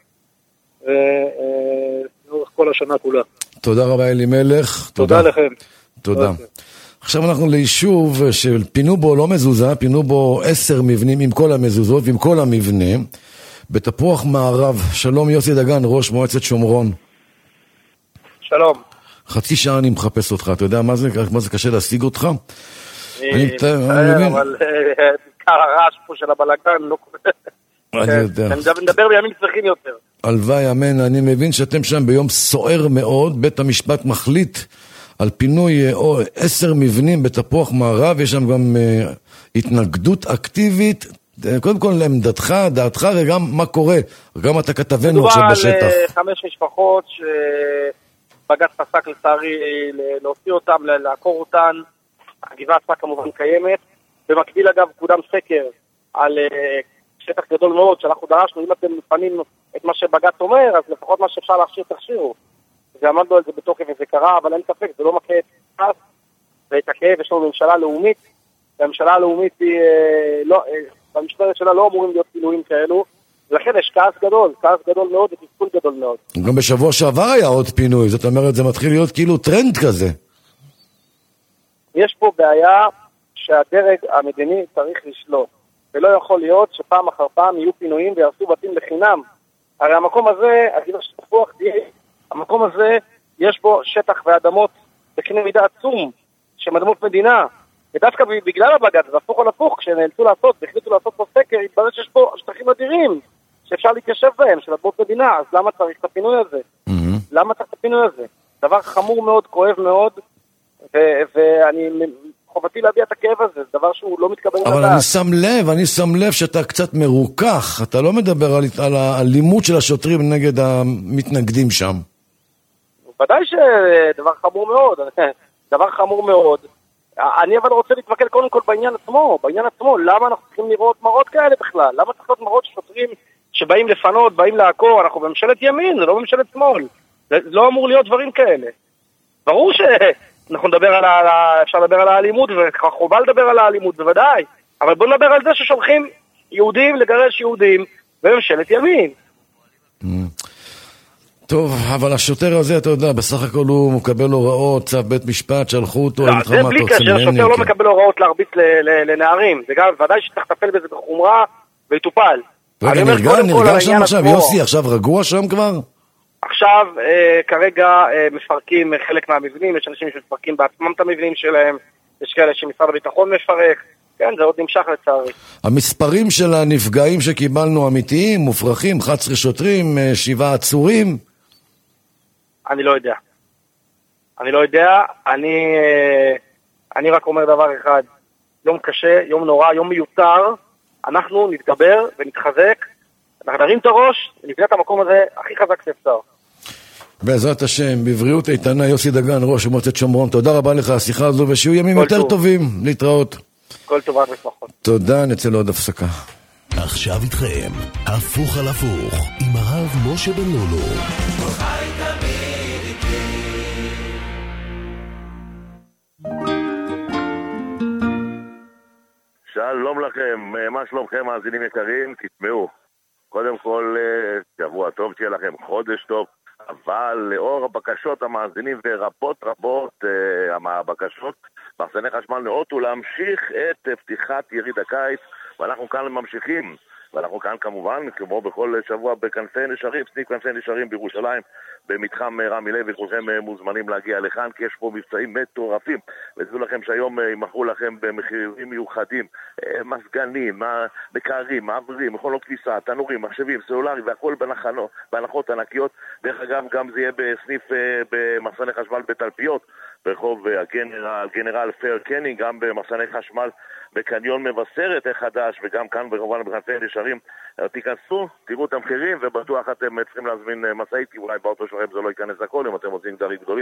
ולאורך כל השנה כולה. תודה רבה אלימלך. תודה לכם. תודה. עכשיו אנחנו ליישוב שפינו בו לא מזוזה, פינו בו עשר מבנים עם כל המזוזות ועם כל המבנה, בתפוח מערב. שלום יוסי דגן, ראש מועצת שומרון. שלום. חצי שעה אני מחפש אותך, אתה יודע מה זה, מה זה קשה להשיג אותך? אני מבין. אבל בעיקר הרעש פה של הבלגן לא קורה. אני יודע. אני מדבר בימים צריכים יותר. הלוואי, אמן. אני מבין שאתם שם ביום סוער מאוד, בית המשפט מחליט על פינוי או עשר מבנים בתפוח מערב, יש שם גם uh, התנגדות אקטיבית. קודם כל לעמדתך, דעתך, וגם מה קורה, גם אתה כתבנו עכשיו בשטח. מדובר על חמש משפחות שבג"ץ פסק לצערי להוציא אותם, לעקור אותן. הגבעה עצמה כמובן קיימת. במקביל אגב קודם סקר על שטח גדול מאוד, שאנחנו דרשנו, אם אתם מפנים את מה שבג"ץ אומר, אז לפחות מה שאפשר להכשיר תכשירו. ועמדנו על זה בתוקף וזה קרה, אבל אין ספק, זה לא מכה את הכעס ואת הכאב. יש לנו ממשלה לאומית, והממשלה הלאומית היא, לא, במשטרת שלה לא אמורים להיות פינויים כאלו, ולכן יש כעס גדול, כעס גדול מאוד ותסכול גדול מאוד. גם בשבוע שעבר היה עוד פינוי, זאת אומרת, זה מתחיל להיות כאילו טרנד כזה. יש פה בעיה שהדרג המדיני צריך לשלוט, ולא יכול להיות שפעם אחר פעם יהיו פינויים ויעשו בתים לחינם. הרי המקום הזה, הגבעה של תפוח, המקום הזה יש בו שטח ואדמות בקנה מידה עצום, שהן אדמות מדינה, ודווקא בגלל הבג"ץ, זה הפוך על הפוך, כשנאלצו לעשות, והחליטו לעשות פה סקר, התברר שיש פה שטחים אדירים, שאפשר להתיישב בהם, של אדמות מדינה, אז למה צריך את הפינוי הזה? Mm-hmm. למה צריך את הפינוי הזה? דבר חמור מאוד, כואב מאוד, ו- ואני חובתי להביע את הכאב הזה, זה דבר שהוא לא מתקבל לדעת. אבל אני שם לב, אני שם לב שאתה קצת מרוכח, אתה לא מדבר על, על האלימות של השוטרים נגד המתנגדים שם. ודאי שדבר חמור מאוד, דבר חמור מאוד. אני אבל רוצה להתמקד קודם כל בעניין עצמו, בעניין עצמו, למה אנחנו צריכים לראות מראות כאלה בכלל? למה צריך להיות מראות ששוטרים שבאים לפנות, באים לעקור? אנחנו בממשלת ימין, זה לא בממשלת שמאל. זה לא אמור להיות דברים כאלה. ברור שאנחנו נדבר על ה... אפשר לדבר על האלימות, וחובה לדבר על האלימות, בוודאי. אבל בוא נדבר על זה ששולחים יהודים לגרש יהודים בממשלת ימין. טוב, אבל השוטר הזה, אתה יודע, בסך הכל הוא מקבל הוראות, צו בית משפט, שלחו אותו, לא, זה בלי קשר, השוטר לא מקבל הוראות להרביץ לנערים, וגם ודאי שצריך לטפל בזה בחומרה ויטופל. רגע, נרגע, נרגע שם עכשיו, יוסי, עכשיו רגוע שם כבר? עכשיו, כרגע מפרקים חלק מהמבנים, יש אנשים שמפרקים בעצמם את המבנים שלהם, יש כאלה שמשרד הביטחון מפרק, כן, זה עוד נמשך לצערי. המספרים של הנפגעים שקיבלנו אמיתיים, מופרכים, אחת עשרה שוטרים, שבעה עצורים? אני לא יודע. אני לא יודע, אני, אני רק אומר דבר אחד, יום קשה, יום נורא, יום מיותר, אנחנו נתגבר ונתחזק, אנחנו נרים את הראש, ונבנה את המקום הזה הכי חזק שאפשר. בעזרת השם, בבריאות איתנה, יוסי דגן, ראש מועצת שומרון, תודה רבה לך, השיחה הזו, ושיהיו ימים יותר טוב. טובים, להתראות. כל טוב רק לפחות. תודה, נצא לעוד הפסקה. עכשיו איתכם, הפוך על הפוך, עם הרב משה בן לולו. שלום לכם, מה שלומכם מאזינים יקרים? תתמעו. קודם כל, שבוע טוב שיהיה לכם, חודש טוב, אבל לאור הבקשות המאזינים ורבות רבות uh, הבקשות, מחסני חשמל נאותו להמשיך את פתיחת יריד הקיץ, ואנחנו כאן ממשיכים. ואנחנו כאן כמובן, כמו בכל שבוע, בכנפי נשרים, סניף כנפי נשרים בירושלים, במתחם רמי לוי, וכולכם מוזמנים להגיע לכאן, כי יש פה מבצעים מטורפים. ותדעו לכם שהיום ימכרו לכם במחירים מיוחדים, מזגנים, מקרים, מעברים, מכונות כביסה, תנורים, מחשבים, סלולרי, והכל בהנחות, בהנחות ענקיות. דרך אגב, גם זה יהיה בסניף במחסני חשמל בתלפיות, ברחוב הגנרל, גנרל פייר קני, גם במחסני חשמל בקניון מבשרת החדש, וגם כאן כמובן בכנפי נשרים. תיכנסו, תראו את המחירים, ובטוח אתם צריכים להזמין מסעית, אולי באוטו שלכם זה לא ייכנס הכל, אם אתם רוצים דברים גדולים.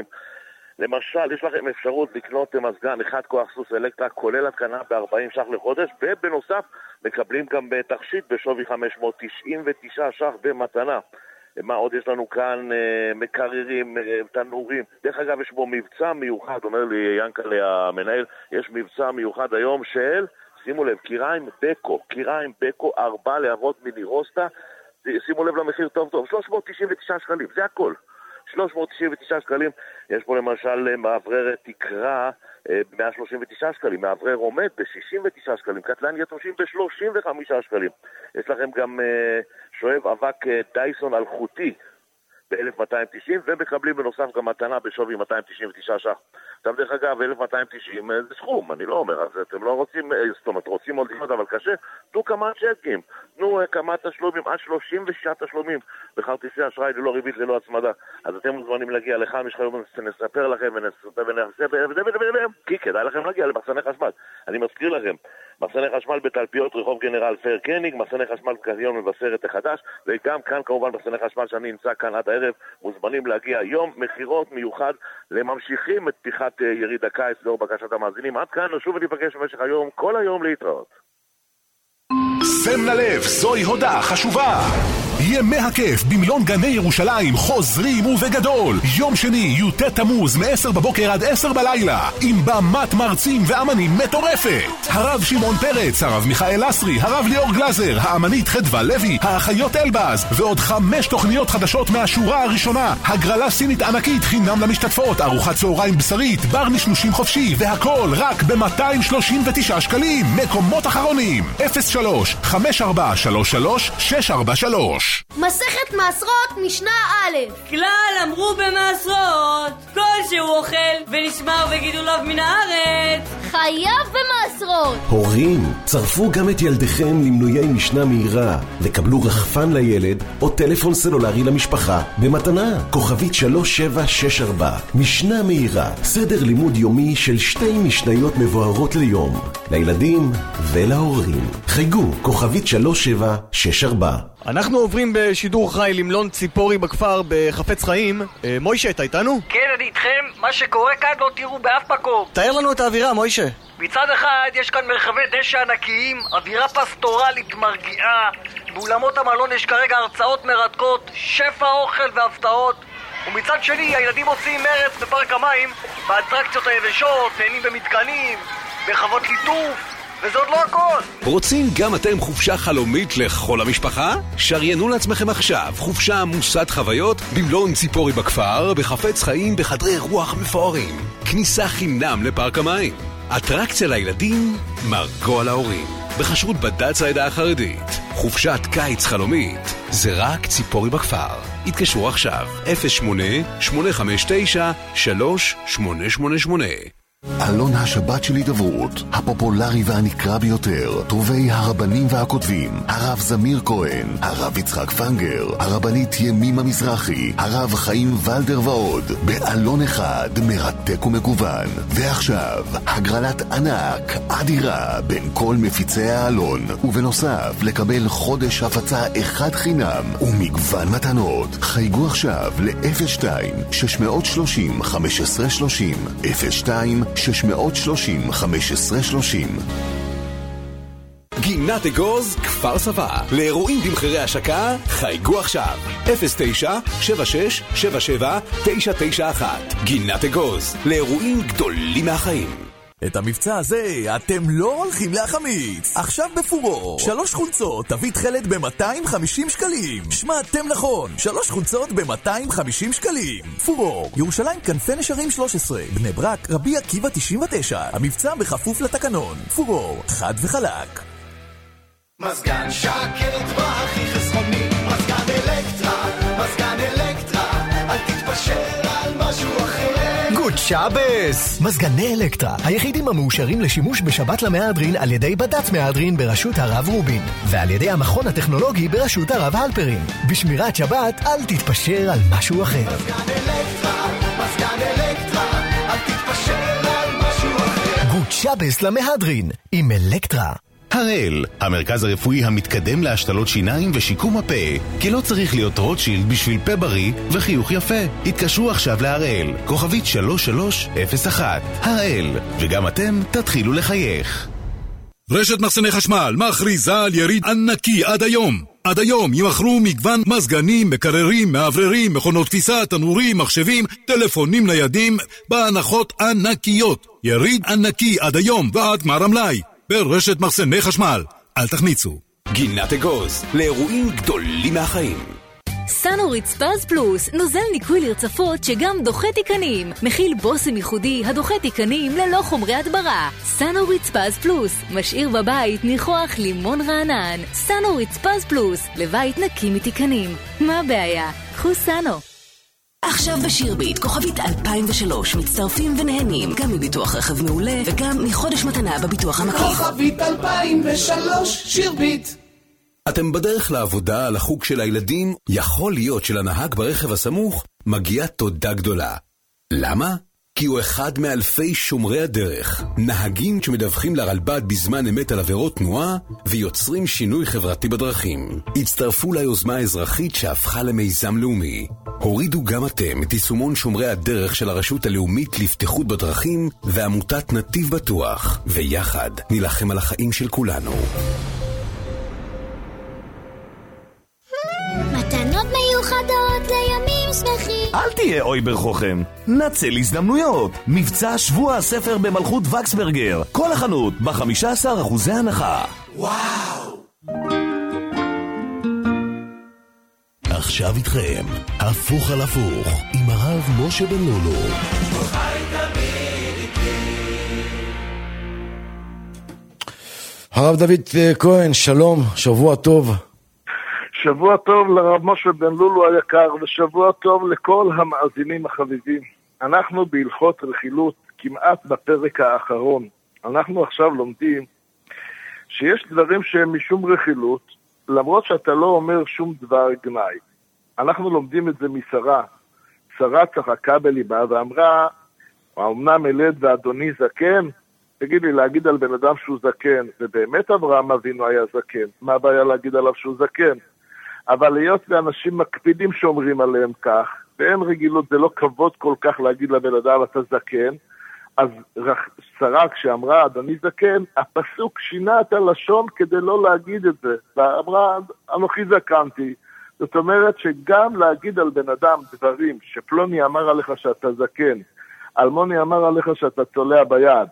למשל, יש לכם אפשרות לקנות מזגן אחד כוח סוס אלקטרה, כולל התקנה ב-ארבעים ש"ח לחודש, ובנוסף מקבלים גם תכשיט בשווי חמש מאות תשעים ותשעה ש"ח במתנה. מה עוד יש לנו כאן? מקררים, תנורים. דרך אגב, יש בו מבצע מיוחד, אומר לי ינקלה המנהל, יש מבצע מיוחד היום של, שימו לב, קיריים בקו, קיריים בקו, ארבע להבות מיני רוסטה, שימו לב למחיר טוב טוב, שלוש מאות תשעים ותשעה שקלים, זה הכל. שלוש מאות תשעים ותשעה שקלים, יש פה למשל מאווררת תקרה ב-מאה שלושים ותשעה שקלים, מאוורר עומד ב-שישים ותשעה שקלים, קטלן יתושים ב-שלושים וחמישה שקלים. יש לכם גם שואב אבק דייסון אלחוטי ב-אלף מאתיים תשעים, ומקבלים בנוסף גם מתנה בשווי מאתיים תשעים ותשעה ש"ח. עכשיו דרך אגב, אלף מאתיים תשעים זה סכום, אני לא אומר, אז אתם לא רוצים, זאת אומרת, רוצים עוד לקנות, אבל קשה, תנו כמה צ'קים, תנו כמה תשלומים, עד שלושים ושש תשלומים, בכרטיסי אשראי ללא ריבית, ללא הצמדה. אז אתם מוזמנים להגיע לכאן, משחקים, נספר לכם ונספר, כי כדאי לכם להגיע למחסני חשמל. אני מזכיר לכם, מחסני חשמל בתלפיות רחוב גנרל פייר קניג, מחסני חשמל בקניון מבשרת החדש, וגם כאן כמובן מחסני חשמל שאני נמצא כאן עד הערב, מוזמנים להגיע יום מחירות מיוחד לממשיכים את פתיחת יריד הקיץ לאור בקשת המאזינים. עד כאן נשוב וניפגש במשך היום, כל היום להתראות. שם ללב, זוהי הודעה חשובה. ימי הכיף במלון גני ירושלים חוזרים ובגדול. יום שני, י"ט תמוז, מ-עשר בבוקר עד עשר בלילה, עם במת מרצים ואמנים מטורפת. הרב שמעון פרץ, הרב מיכאל אסרי, הרב ליאור גלזר, האמנית חדווה לוי, האחיות אלבז, ועוד חמש תוכניות חדשות מהשורה הראשונה. הגרלה סינית ענקית חינם למשתתפות, ארוחת צהריים בשרית, בר נשנושים חופשי, והכל רק ב-מאתיים שלושים ותשעה שקלים. מקומות אחרונים, אפס שלוש חמש ארבע שלוש שלוש שש ארבע שלוש. מסכת מעשרות משנה א'. כלל אמרו במעשרות, כל שהוא אוכל ונשמר וגידוליו מן הארץ חייב במעשרות. הורים, צרפו גם את ילדיכם למנויי משנה מהירה וקבלו רחפן לילד או טלפון סלולרי למשפחה במתנה. כוכבית שלוש שבע שש ארבע. משנה מהירה, סדר לימוד יומי של שתי משניות מבוארות ליום, לילדים ולהורים. חייגו, כוכבית שלוש שבע שש ארבע. אנחנו עוברים בשידור חי למלון ציפורי בכפר בחפץ חיים. אה, מוישה, אתה איתנו? כן, אני איתכם. מה שקורה כאן לא תראו באף מקום. תאר לנו את האווירה, מוישה. מצד אחד יש כאן מרחבי דשא ענקיים, אווירה פסטורלית מרגיעה, באולמות המלון יש כרגע הרצאות מרתקות, שפע אוכל והפתעות, ומצד שני הילדים עושים מרץ בפארק המים, באטרקציות היבשות, נהנים במתקנים, בחוות ליטוף, וזה עוד לא הכל. רוצים גם אתם חופשה חלומית לכל המשפחה? שריינו לעצמכם עכשיו חופשה עמוסת חוויות במלון ציפורי בכפר, בחפץ חיים, בחדרי רוח מפוארים. כניסה חינם לפארק המים. אטרקציה לילדים, מרגוע להורים. בחשרות בד"ץ העדה החרדית. חופשת קיץ חלומית, זה רק ציפורי בכפר. התקשרו עכשיו, אפס שמונה שמונה חמש תשע שלוש שמונה שמונה שמונה. אלון השבת של הידברות, הפופולרי והנקרא ביותר, טובי הרבנים והכותבים, הרב זמיר כהן, הרב יצחק פנגר, הרבנית ימימה מזרחי, הרב חיים ולדר ועוד, באלון אחד מרתק ומגוון. ועכשיו, הגרלת ענק, אדירה, בין כל מפיצי האלון, ובנוסף, לקבל חודש הפצה אחד חינם, ומגוון מתנות. חייגו עכשיו ל-אפס שתיים שש שלוש אפס חמש עשרה שלושים, אפס שתיים שש שלושים חמש עשרה שלושים. גינת אגוז, כפר סבא. לאירועים במחירי השקה, חייגו עכשיו. אפס תשע שבע שש שבע שבע תשע תשע אחת. גינת אגוז, לאירועים גדולים מהחיים. את המבצע הזה אתם לא הולכים להחמיץ. עכשיו בפורור, שלוש חולצות תווית חלד ב-מאתיים וחמישים שקלים. שמעתם נכון, שלוש חולצות ב-מאתיים וחמישים שקלים. פורור, ירושלים כנפי נשרים שלוש עשרה, בני ברק, רבי עקיבא תשעים ותשע. המבצע בכפוף לתקנון. פורור, חד וחלק. מזגן שקט והכי חסכוני, מזגן אלקטרה, מזגן אלקטרה, אל תתפשר על משהו אחר. גוד שבס! מזגני אלקטרה, היחידים המאושרים לשימוש בשבת למהדרין על ידי בד"ץ מהדרין בראשות הרב רובין, ועל ידי המכון הטכנולוגי בראשות הרב הלפרין. בשמירת שבת, אל תתפשר על משהו אחר. מזגן אלקטרה, מזגן אלקטרה, אל תתפשר על משהו אחר. גוד שבס למהדרין, עם אלקטרה. הראל, המרכז הרפואי המתקדם להשתלות שיניים ושיקום הפה, כי לא צריך להיות רוטשילד בשביל פה בריא וחיוך יפה. התקשרו עכשיו להראל, כוכבית שלוש שלוש אפס אחת. הראל, וגם אתם תתחילו לחייך. רשת מחסני חשמל מכריזה על יריד ענקי עד היום. עד היום ימכרו מגוון מזגנים, מקררים, מאווררים, מכונות כביסה, תנורים, מחשבים, טלפונים ניידים, בהנחות ענקיות. יריד ענקי עד היום ועד גמר המלאי. ברשת מחסני חשמל. אל תחמיצו. גינת אגוז, לאירועים גדולים מהחיים. סנוריץ פז פלוס, נוזל ניקוי לרצפות שגם דוחה תיקנים. מכיל בושם ייחודי הדוחה תיקנים ללא חומרי הדברה. סנוריץ פז פלוס, משאיר בבית ניחוח לימון רענן. סנוריץ פז פלוס, לבית נקי מתיקנים. מה הבעיה? קחו סנו. עכשיו בשירביט, כוכבית אלפיים ושלוש, מצטרפים ונהנים גם מביטוח רכב מעולה וגם מחודש מתנה בביטוח המקיף. כוכבית אלפיים ושלוש, שירביט. אתם בדרך לעבודה על החוג של הילדים, יכול להיות שלנהג ברכב הסמוך מגיעה תודה גדולה. למה? כי הוא אחד מאלפי שומרי הדרך, נהגים שמדווחים לרלב"ד בזמן אמת על עבירות תנועה ויוצרים שינוי חברתי בדרכים. הצטרפו ליוזמה האזרחית שהפכה למיזם לאומי. הורידו גם אתם את יישומון שומרי הדרך של הרשות הלאומית לבטיחות בדרכים ועמותת נתיב בטוח, ויחד נלחם על החיים של כולנו. מתנות מיוחדות לימים שמחים. אל תהיה אוי ברחוכם, נצל הזדמנויות. מבצע שבוע הספר במלכות וקסברגר, כל החנות ב-חמישה עשר אחוזי הנחה. וואו! עכשיו איתכם, הפוך על הפוך, עם הרב משה בן לולו. הרב דוד כהן, שלום, שבוע טוב. שבוע טוב לרב משה בן לולו היקר, ושבוע טוב לכל המאזינים החביבים. אנחנו בהלכות רכילות, כמעט בפרק האחרון. אנחנו עכשיו לומדים שיש דברים שהם משום רכילות, למרות שאתה לא אומר שום דבר גנאי. אנחנו לומדים את זה משרה. שרה צחקה בליבה ואמרה, האומנם ילד ואדוני זקן? תגיד לי, להגיד על בן אדם שהוא זקן, ובאמת אברהם אבינו היה זקן, מה הבעיה להגיד עליו שהוא זקן? אבל להיות לאנשים מקפידים שאומרים עליהם כך, ואין רגילות, זה לא כבוד כל כך להגיד לבן אדם אתה זקן, אז שרה כשאמרה אדוני זקן, הפסוק שינה את הלשון כדי לא להגיד את זה, ואמרה אנוכי זקנתי. זאת אומרת שגם להגיד על בן אדם דברים שפלוני אמר עליך שאתה זקן, אלמוני אמר עליך שאתה צולע ביד,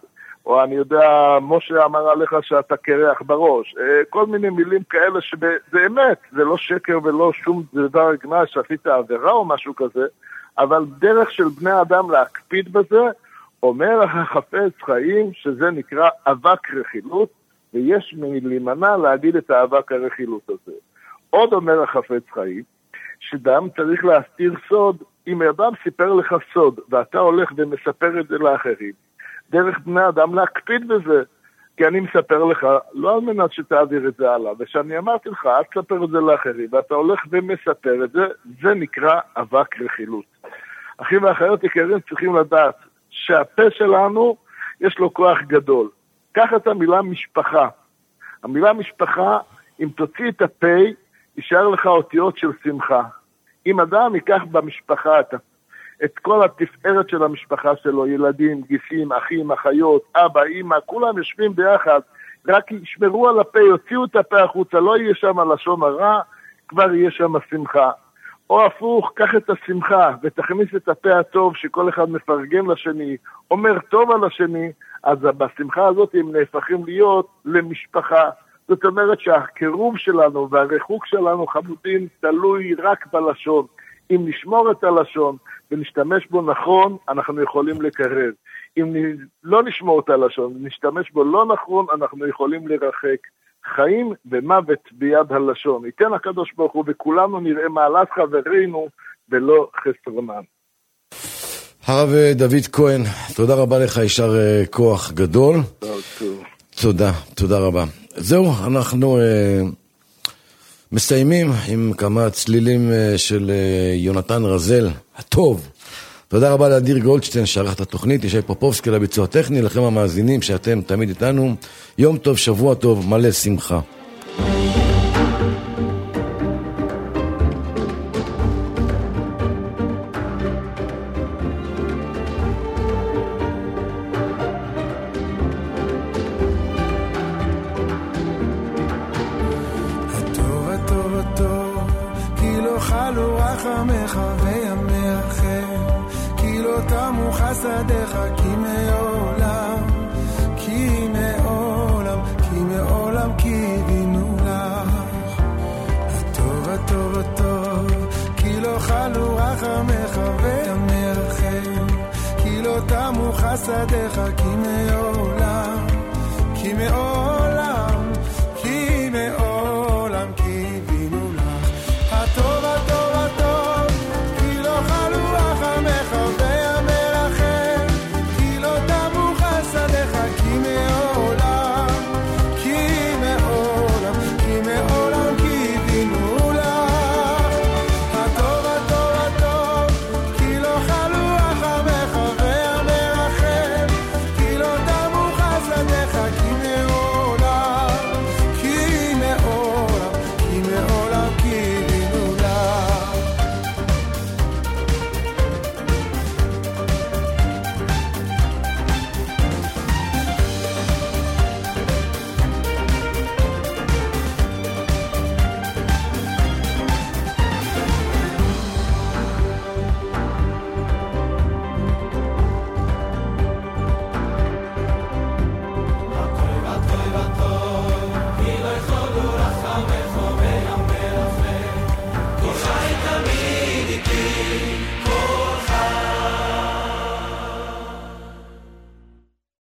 או אני יודע, משה אמר עליך שאתה קרח בראש, כל מיני מילים כאלה שזה אמת, זה לא שקר ולא שום דבר גנאי שעשית עבירה או משהו כזה, אבל דרך של בני אדם להקפיד בזה, אומר החפץ חיים שזה נקרא אבק רכילות, ויש מלהימנע להגיד את האבק הרכילות הזה. עוד אומר החפץ חיים, שדם צריך להסתיר סוד, אם אדם סיפר לך סוד, ואתה הולך ומספר את זה לאחרים, דרך בני אדם להקפיד בזה, כי אני מספר לך, לא על מנת שתעביר את זה הלאה, ושאני אמרתי לך, אל תספר את זה לאחרים, ואתה הולך ומספר את זה, זה נקרא אבק רכילות. אחים ואחיות יקרים צריכים לדעת, שהפה שלנו יש לו כוח גדול. קח את המילה משפחה. המילה משפחה, אם תוציא את הפה, יישאר לך אותיות של שמחה. אם אדם ייקח במשפחה את, את כל התפארת של המשפחה שלו, ילדים, גיסים, אחים, אחיות, אבא, אמא, כולם יושבים ביחד, רק ישמרו על הפה, יוציאו את הפה החוצה, לא יהיה שם הלשון הרע, כבר יהיה שם שמחה. או הפוך, קח את השמחה ותכניס את הפה הטוב שכל אחד מפרגן לשני, אומר טוב על השני, אז בשמחה הזאת הם נהפכים להיות למשפחה. זאת אומרת שהקירוב שלנו והריחוק שלנו חמודים תלוי רק בלשון. אם נשמור את הלשון ונשתמש בו נכון, אנחנו יכולים לקרב. אם לא נשמור את הלשון ונשתמש בו לא נכון, אנחנו יכולים לרחק. חיים ומוות ביד הלשון. ייתן הקדוש ברוך הוא וכולנו נראה מעלת חברינו ולא חסרונם. הרב דוד כהן, תודה רבה לך, ישר כוח גדול. תודה, תודה רבה. זהו, אנחנו אה, מסיימים עם כמה צלילים אה, של אה, יונתן רזל, הטוב. תודה רבה לאדיר גולדשטיין שערך את התוכנית, ישי פופובסקי לביצוע טכני, לכם המאזינים שאתם תמיד איתנו. יום טוב, שבוע טוב, מלא שמחה. הטוב הטוב הטוב, כי לא חלו רחמך וימך, כי לא תמו חסדיך, כי מעולם, כי מעולם, כי מעולם קיווינו לך. הטוב הטוב הטוב, כי לא חלו רחמך וימך, כי לא תמו חסדיך, כי מעולם, כי מעולם